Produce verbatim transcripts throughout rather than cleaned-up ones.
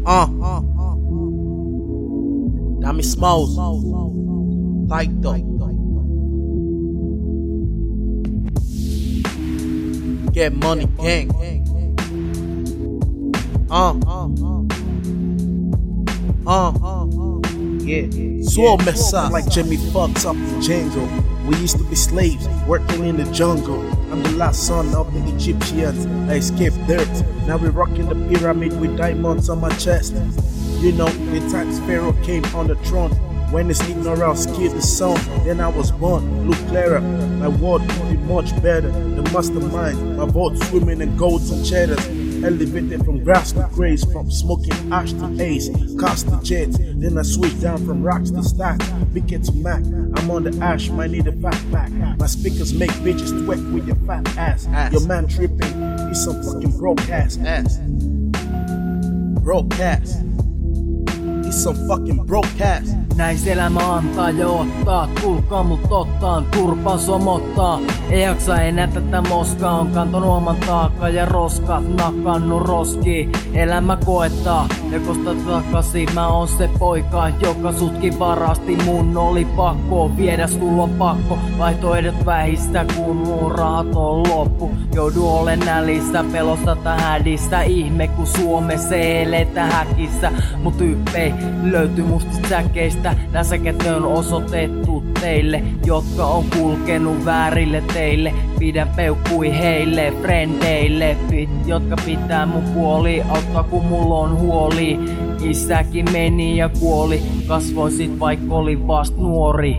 Uh, Dami Smalls, like though. Get money, gang. Uh, uh, yeah. So mess up like Jimmy fucks up in Django. We used to be slaves, working in the jungle. I'm the last son of the Egyptians. I escaped dirt. Now we're rocking the pyramid with diamonds on my chest. You know, the times Pharaoh came on the throne. When his ignorance killed the sun, then I was born. Look clearer, my word could be much better. The mastermind, my vote swimming in golds and cheddars. Elevated from grass to grace, from smoking ash to ace, cast to jets. Then I switch down from rocks to stack, Bicket to Mac. I'm on the ash, might need a fat pack. My speakers make bitches twerk with your fat ass. ass. Your man tripping, he's some fucking broke ass. ass. Broke ass. He's some fucking broke ass. Näis elämä antaa ja ottaa, tulkaa mut ottaan, turpaan somottaa. Ei jaksa enää tätä moskaa, on kantonut oman taakka ja roskat nakannu roskii. Elämä koettaa ja kosta takaisin, mä oon se poika, joka sutkin varasti. Mun oli pakko viedä, sulla on pakko, vaihtoehdot vähistä kun mun rahat on loppu. Joudu olen nälissä, pelosta tai hädistä, ihme kun Suomessa eletään häkissä. Mut tyyppei löytyy mustista säkeistä. Näsäket on osoitettu teille, jotka on kulkenut väärille teille. Pidän peukkui heille, frendeille, jotka pitää mun puoli, auttaa kun mulla on huoli. Isäkin meni ja kuoli, kasvoin sit vaikka oli vast nuori.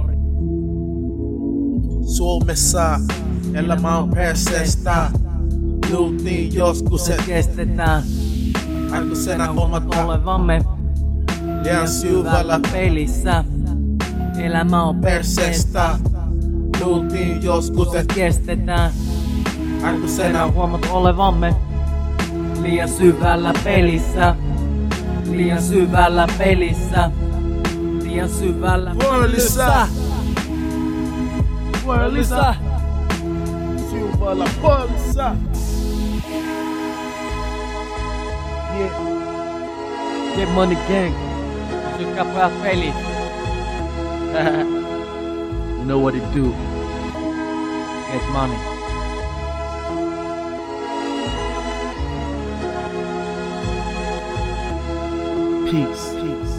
Suomessa elämä on perseestä. Luultiin joskus et kestetään. Aikuisena huomataan olevamme liian syvällä pelissä. Elämä on perseestä. Luultiin joskus et kestetään. Aikuisena huomat olevamme liian syvällä pelissä. Liian syvällä pelissä. Liian syvällä pelissä. Pelissä. Syvällä pelissä. Yeah. Get money gang. Sykkää pojat peliin. You know what it do. Get money. Peace. Peace.